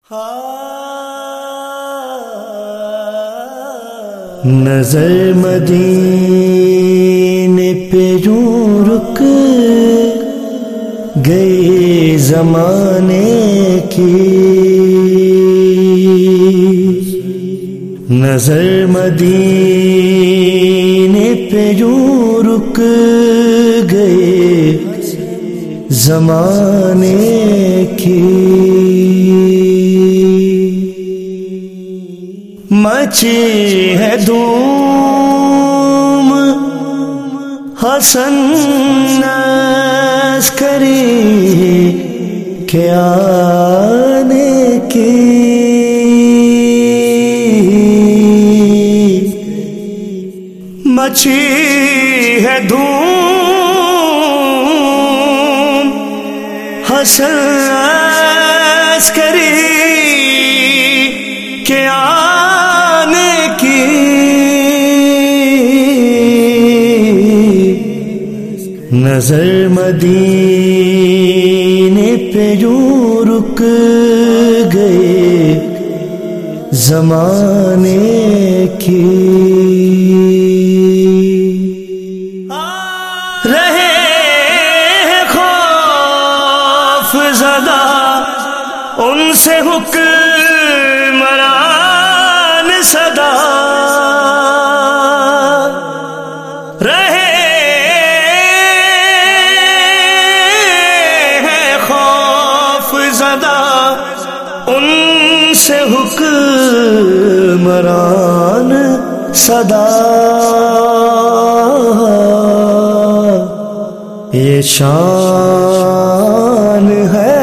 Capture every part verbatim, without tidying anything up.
نظر مدینے پہ یوں رک گئی زمانے کی، نظر مدینے پہ یوں رک گئے زمانے کی، مچی ہے دھوم حسن عسکری کے آنے کی، مچی ہے دھوم حسن عسکری کے آنے کی، نظر مدینے پہ یوں رک گئے زمانے کی، رہے خوف زدہ ان سے حکمران صدا، رہے خوف زدہ ان سے حکمران صدا، یہ شان ہے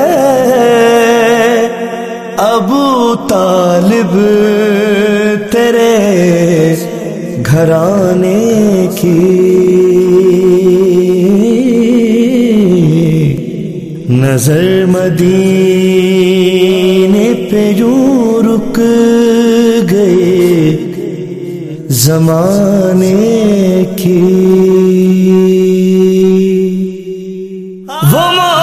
ابو طالب تیرے گھرانے کی، نظر مدینے پہ یوں رک گئے زمانے کی، وہ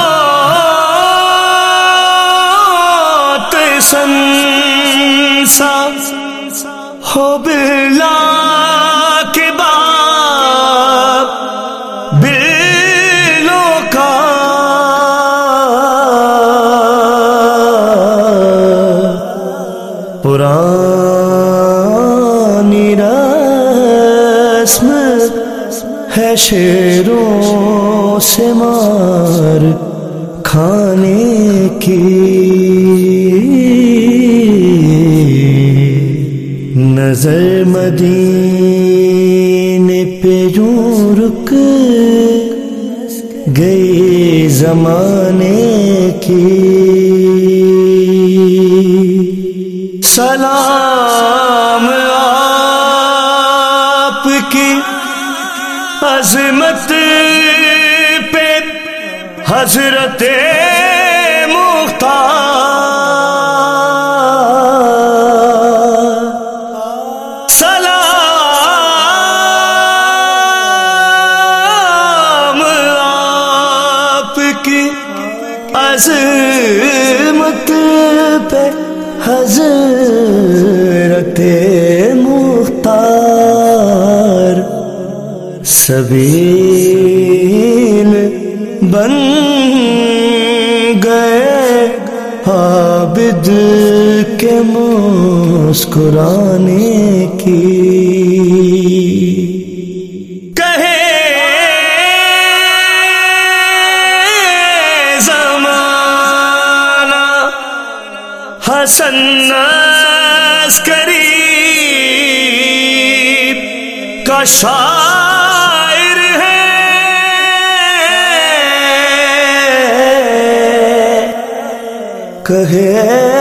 موت سنسا ہو بلا کے بعد بلوں کا، پرانی رسم ہے شیروں سے مار کھانے کی، نظر مدینے پہ یوں رک گئی زمانے کی، سلام آپ کی عظمت پہ حضرت مختار، سلام آپ کی عظمت پہ حضرت مختار، سبیل بن گئے عابد کے مسکرانے کی، کہے زمانہ حسن عسکری کا شاعر ہے، کہے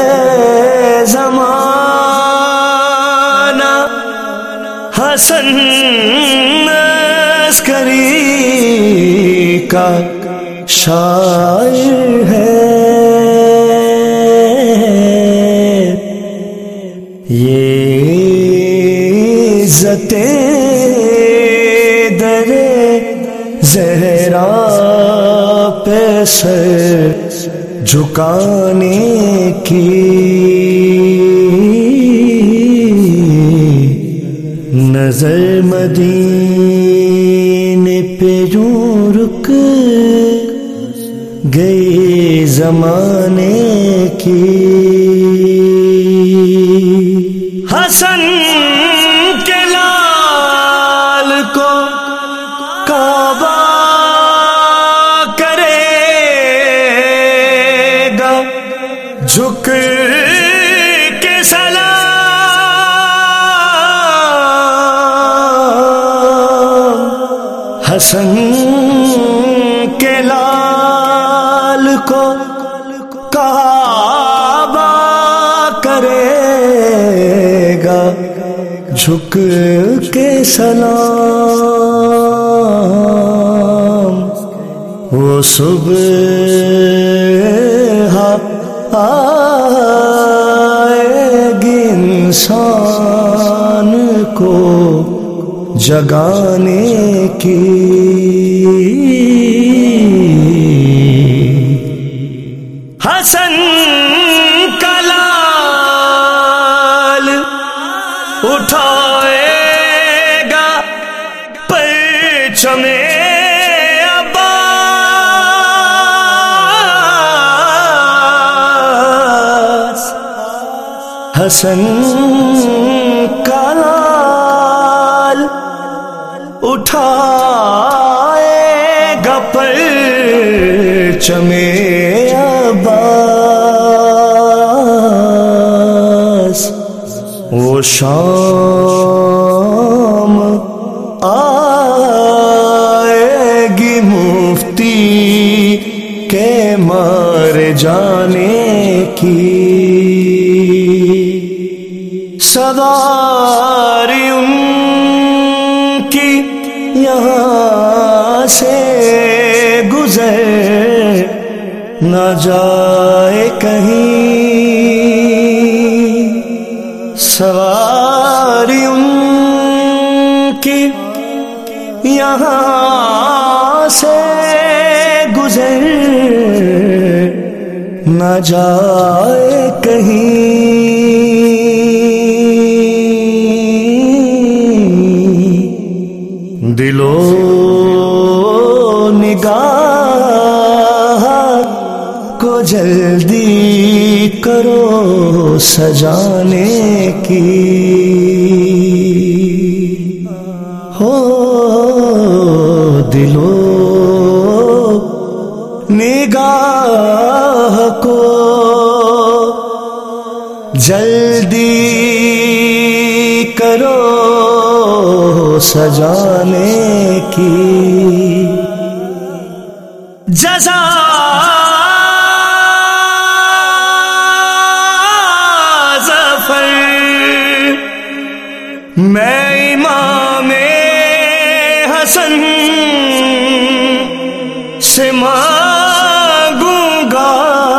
زمانہ حسن عسکری کا شاعر ہے، یہ عزتیں در زہرا پہ سر جھکانے کی نظر مدینے پہ یوں رک گئی زمانے کی، حسن کے لال کو کعبہ کرے گا جھک کے سلام، حسن کے لال کو کعبہ کرے گا جھک کے سلام، وہ صبح آئے گی انسان کو جگانے کی، حسن کا لال اٹھائے گا پرچم عباس، حسن کا لال اٹھائے گا پرچم عباس، وہ شام آئے گی مفتی کے مر جانے کی، سواری ان کی یہاں سے گزر نہ جائے کہیں، سواری ان کی یہاں سے گزر نہ جائے کہیں، دل و نگاہ کو جلدی کرو سجانے کی، ہو دل و نگاہ کو جلدی کرو سجانے کی، جزا ظفر میں امام حسن سے مانگوں گا،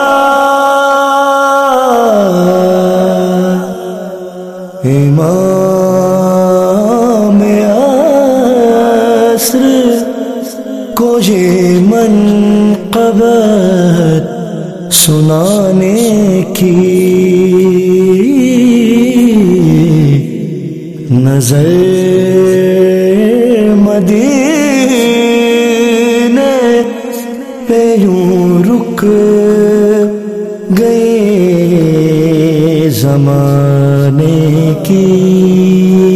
امام عصر کو یہ منقبت سنانے کی، نظر مدینے پہ یوں رک گئے زمانے کی۔